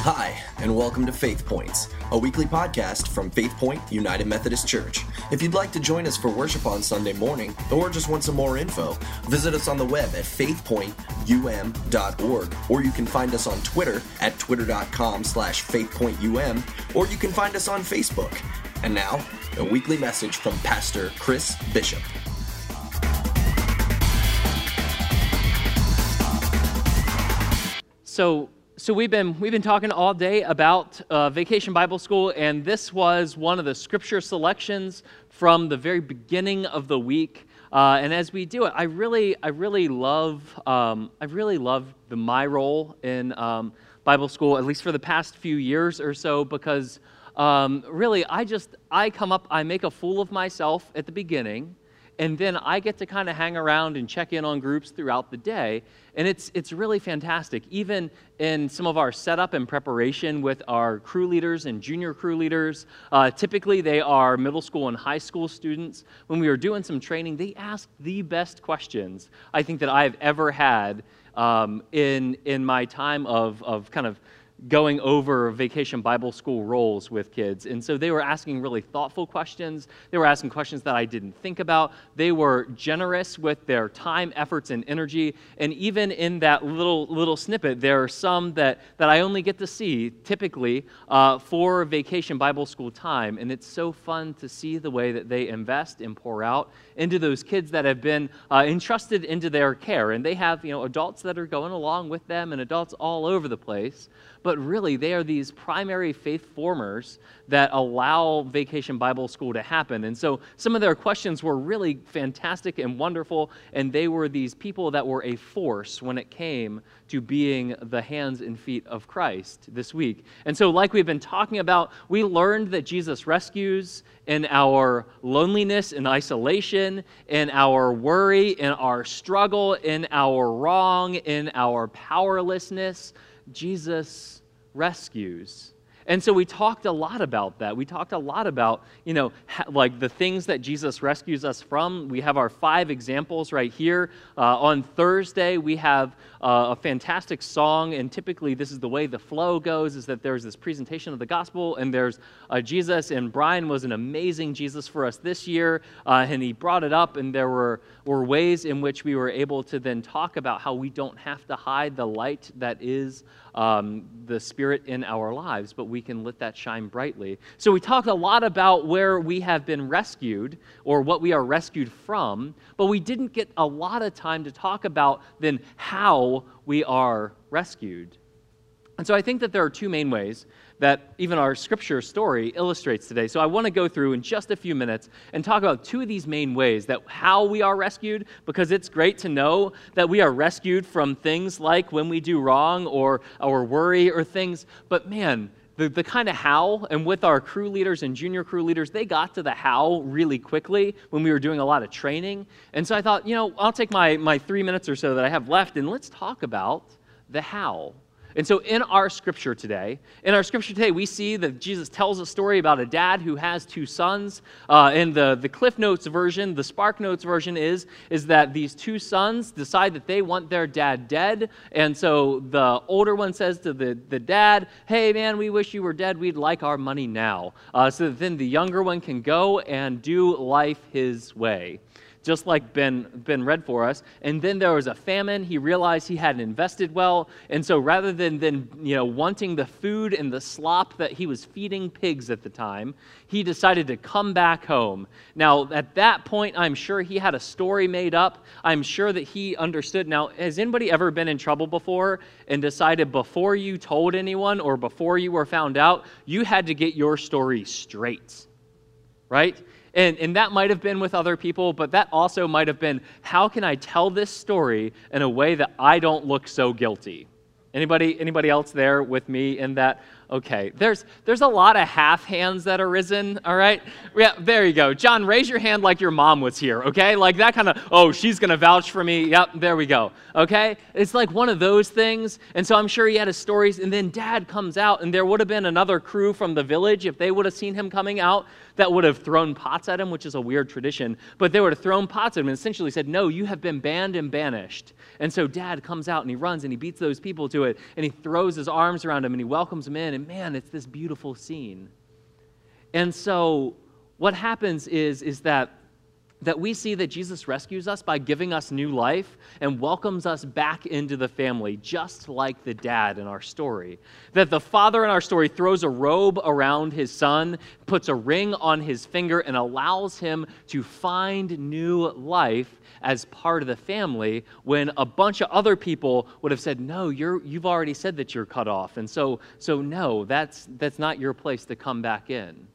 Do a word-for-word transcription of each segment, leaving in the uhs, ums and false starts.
Hi, and welcome to Faith Points, a weekly podcast from Faith Point United Methodist Church. If you'd like to join us for worship on Sunday morning, or just want some more info, visit us on the web at faith point u m dot org, or you can find us on Twitter at twitter.com slash faithpointum, or you can find us on Facebook. And now, a weekly message from Pastor Chris Bishop. So, so we've been we've been talking all day about uh, Vacation Bible School, and this was one of the scripture selections from the very beginning of the week. Uh, and as we do it, I really I really love um, I really love the my role in um, Bible school, at least for the past few years or so, because um, really I just I come up I make a fool of myself at the beginning. And then I get to kind of hang around and check in on groups throughout the day. And it's it's really fantastic. Even in some of our setup and preparation with our crew leaders and junior crew leaders, uh, typically they are middle school and high school students. When we were doing some training, they asked the best questions I think that I've ever had um, in in my time of of kind of going over Vacation Bible School roles with kids. And so they were asking really thoughtful questions. They were asking questions that I didn't think about. They were generous with their time, efforts, and energy. And even in that little little snippet, there are some that, that I only get to see typically uh, for Vacation Bible School time. And it's so fun to see the way that they invest and pour out into those kids that have been uh, entrusted into their care. And they have, you know, adults that are going along with them and adults all over the place. But really, they are these primary faith formers that allow Vacation Bible School to happen. And so some of their questions were really fantastic and wonderful, and they were these people that were a force when it came to being the hands and feet of Christ this week. And so like we've been talking about, we learned that Jesus rescues in our loneliness and isolation, in our worry, in our struggle, in our wrong, in our powerlessness. Jesus rescues. And so we talked a lot about that. We talked a lot about, you know, ha- like the things that Jesus rescues us from. We have our five examples right here. Uh, on Thursday, we have uh, a fantastic song, and typically this is the way the flow goes, is that there's this presentation of the gospel, and there's uh, Jesus, and Brian was an amazing Jesus for us this year, uh, and he brought it up, and there were, were ways in which we were able to then talk about how we don't have to hide the light that is um, the Spirit in our lives, but we we can let that shine brightly. So we talked a lot about where we have been rescued or what we are rescued from, but we didn't get a lot of time to talk about then how we are rescued. And so I think that there are two main ways that even our scripture story illustrates today. So I want to go through in just a few minutes and talk about two of these main ways that how we are rescued, because it's great to know that we are rescued from things like when we do wrong or our worry or things, but man, The, the kind of how, and with our crew leaders and junior crew leaders, they got to the how really quickly when we were doing a lot of training. And so I thought, you know, I'll take my, my three minutes or so that I have left, and let's talk about the how. And so in our scripture today, in our scripture today, we see that Jesus tells a story about a dad who has two sons. Uh, in the, the Cliff Notes version, the Spark Notes version is, is that these two sons decide that they want their dad dead. And so the older one says to the, the dad, hey man, we wish you were dead. We'd like our money now. Uh, so that then the younger one can go and do life his way, just like Ben, Ben read for us. And then there was a famine. He realized he hadn't invested well. And so rather than, than you know, wanting the food and the slop that he was feeding pigs at the time, he decided to come back home. Now, at that point, I'm sure he had a story made up. I'm sure that he understood. Now, has anybody ever been in trouble before and decided before you told anyone or before you were found out, you had to get your story straight, right? And, and that might have been with other people, but that also might have been, how can I tell this story in a way that I don't look so guilty? Anybody, anybody else there with me in that? Okay, there's there's a lot of half hands that are risen, all right? Yeah, there you go. John, raise your hand like your mom was here, okay? Like that kind of, oh, she's going to vouch for me. Yep, there we go, okay? It's like one of those things, and so I'm sure he had his stories, and then Dad comes out, and there would have been another crew from the village, if they would have seen him coming out, that would have thrown pots at him, which is a weird tradition, but they would have thrown pots at him and essentially said, no, you have been banned and banished. And so Dad comes out, and he runs, and he beats those people to it, and he throws his arms around him, and he welcomes him in, and man, it's this beautiful scene. And so what happens is, is that, that we see that Jesus rescues us by giving us new life and welcomes us back into the family, just like the dad in our story. That the father in our story throws a robe around his son, puts a ring on his finger, and allows him to find new life as part of the family, when a bunch of other people would have said, no, you're, you've already said that you're cut off. And so, so no, that's, that's not your place to come back in.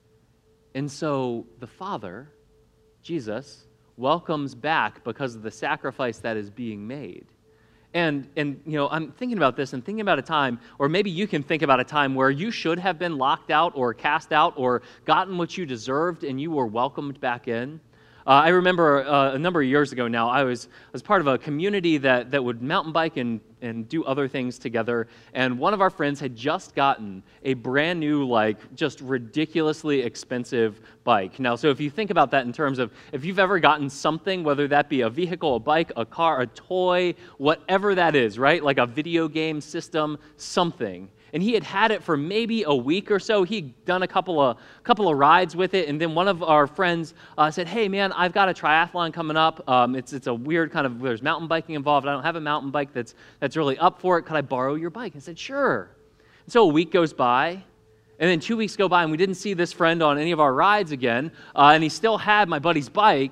And so the Father, Jesus, welcomes back because of the sacrifice that is being made. And, and you know, I'm thinking about this and thinking about a time, or maybe you can think about a time where you should have been locked out or cast out or gotten what you deserved and you were welcomed back in. Uh, I remember uh, a number of years ago now, I was, I was part of a community that, that would mountain bike and, and do other things together, and one of our friends had just gotten a brand new, like, just ridiculously expensive bike. Now, so if you think about that in terms of, if you've ever gotten something, whether that be a vehicle, a bike, a car, a toy, whatever that is, right? Like a video game system, something. And he had had it for maybe a week or so. He'd done a couple of couple of rides with it, and then one of our friends uh, said, hey, man, I've got a triathlon coming up. Um, it's it's a weird kind of, there's mountain biking involved. I don't have a mountain bike that's that's really up for it. Could I borrow your bike? I said, sure. And so a week goes by, and then two weeks go by, and we didn't see this friend on any of our rides again, uh, and he still had my buddy's bike,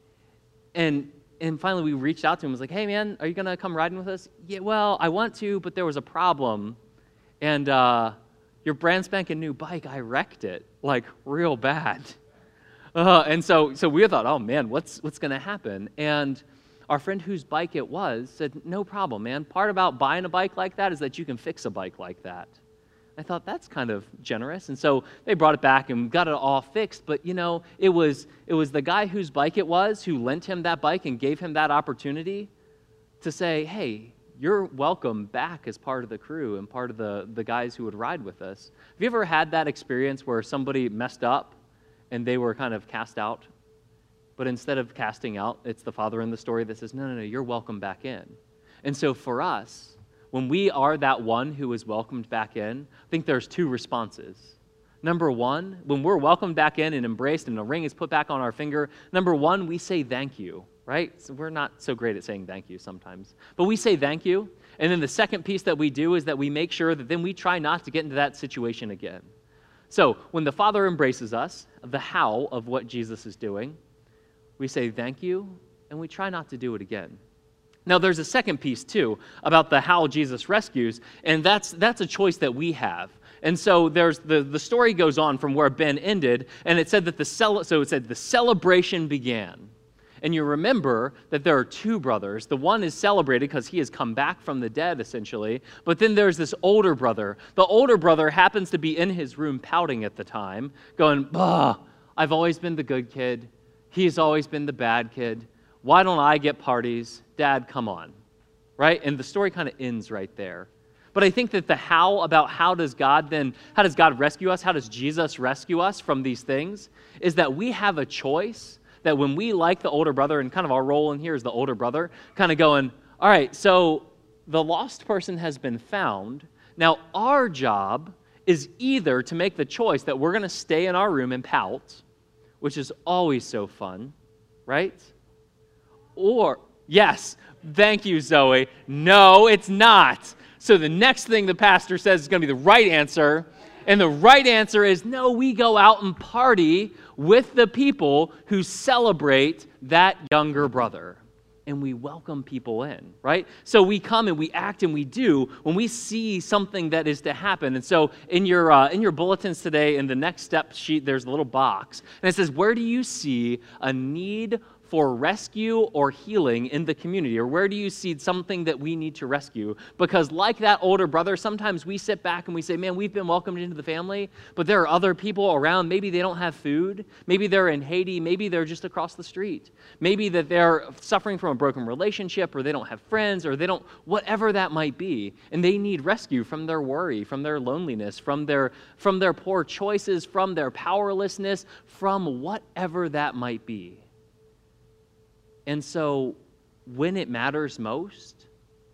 and And finally we reached out to him and was like, hey, man, are you going to come riding with us? Yeah, well, I want to, but there was a problem. And uh, your brand spanking new bike, I wrecked it, like real bad. Uh, and so so we thought, oh man, what's what's going to happen? And our friend whose bike it was said, no problem, man. Part about buying a bike like that is that you can fix a bike like that. I thought that's kind of generous. And so they brought it back and got it all fixed. But you know, it was it was the guy whose bike it was who lent him that bike and gave him that opportunity to say, hey, you're welcome back as part of the crew and part of the, the guys who would ride with us. Have you ever had that experience where somebody messed up and they were kind of cast out? But instead of casting out, it's the father in the story that says, no, no, no, you're welcome back in. And so for us, when we are that one who is welcomed back in, I think there's two responses. Number one, when we're welcomed back in and embraced and a ring is put back on our finger, number one, we say thank you. Right? So we're not so great at saying thank you sometimes. But we say thank you. And then the second piece that we do is that we make sure that then we try not to get into that situation again. So when the Father embraces us, the how of what Jesus is doing, we say thank you, and we try not to do it again. Now, there's a second piece, too, about the how Jesus rescues, and that's that's a choice that we have. And so there's the, the story goes on from where Ben ended, and it said that the cel- so it said the celebration began. And you remember that there are two brothers. The one is celebrated because he has come back from the dead, essentially. But then there's this older brother. The older brother happens to be in his room pouting at the time, going, bah, I've always been the good kid. He's always been the bad kid. Why don't I get parties? Dad, come on. Right? And the story kind of ends right there. But I think that the how about how does God then, how does God rescue us? How does Jesus rescue us from these things? Is that we have a choice. That when we, like the older brother, and kind of our role in here is the older brother, kind of going, all right, so the lost person has been found. Now our job is either to make the choice that we're going to stay in our room and pout, which is always so fun, right? Or, yes, thank you, Zoe. No, it's not. So the next thing the pastor says is going to be the right answer. And the right answer is, no, we go out and party with the people who celebrate that younger brother. And we welcome people in, right? So we come and we act and we do when we see something that is to happen. And so in your uh, in your bulletins today, in the next step sheet, there's a little box. And it says, where do you see a need for rescue or healing in the community? Or where do you see something that we need to rescue? Because like that older brother, sometimes we sit back and we say, man, we've been welcomed into the family, but there are other people around. Maybe they don't have food. Maybe they're in Haiti. Maybe they're just across the street. Maybe that they're suffering from a broken relationship, or they don't have friends, or they don't, whatever that might be. And they need rescue from their worry, from their loneliness, from their, from their poor choices, from their powerlessness, from whatever that might be. And so when it matters most,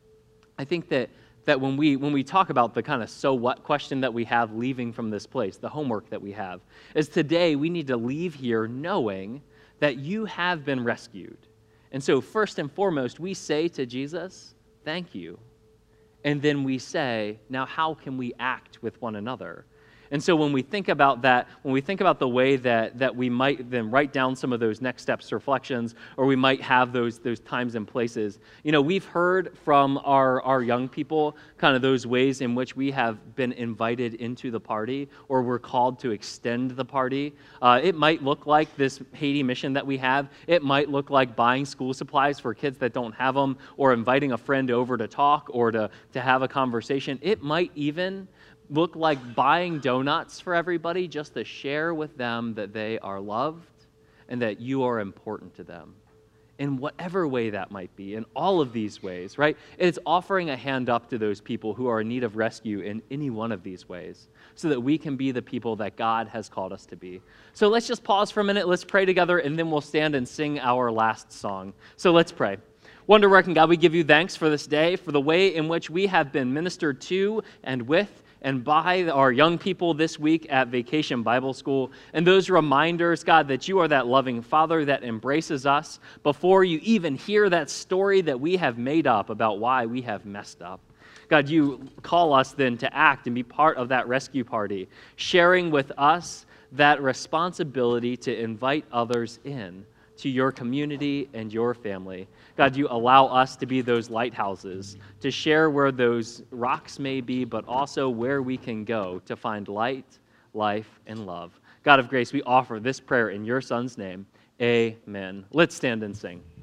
I think that that when we when we talk about the kind of so what question that we have leaving from this place, the homework that we have, is today we need to leave here knowing that you have been rescued. And so first and foremost, we say to Jesus, thank you. And then we say, now how can we act with one another? And so when we think about that, when we think about the way that, that we might then write down some of those next steps reflections, or we might have those, those times and places, you know, we've heard from our, our young people kind of those ways in which we have been invited into the party, or we're called to extend the party. Uh, it might look like this Haiti mission that we have. It might look like buying school supplies for kids that don't have them, or inviting a friend over to talk or to, to have a conversation. It might even look like buying donuts for everybody just to share with them that they are loved and that you are important to them. In whatever way that might be, in all of these ways, right? It's offering a hand up to those people who are in need of rescue in any one of these ways so that we can be the people that God has called us to be. So let's just pause for a minute, let's pray together, and then we'll stand and sing our last song. So let's pray. Wonder-working God, we give you thanks for this day, for the way in which we have been ministered to and with and by our young people this week at Vacation Bible School, and those reminders, God, that you are that loving Father that embraces us before you even hear that story that we have made up about why we have messed up. God, you call us then to act and be part of that rescue party, sharing with us that responsibility to invite others in to your community and your family. God, you allow us to be those lighthouses, to share where those rocks may be, but also where we can go to find light, life, and love. God of grace, we offer this prayer in your Son's name. Amen. Let's stand and sing.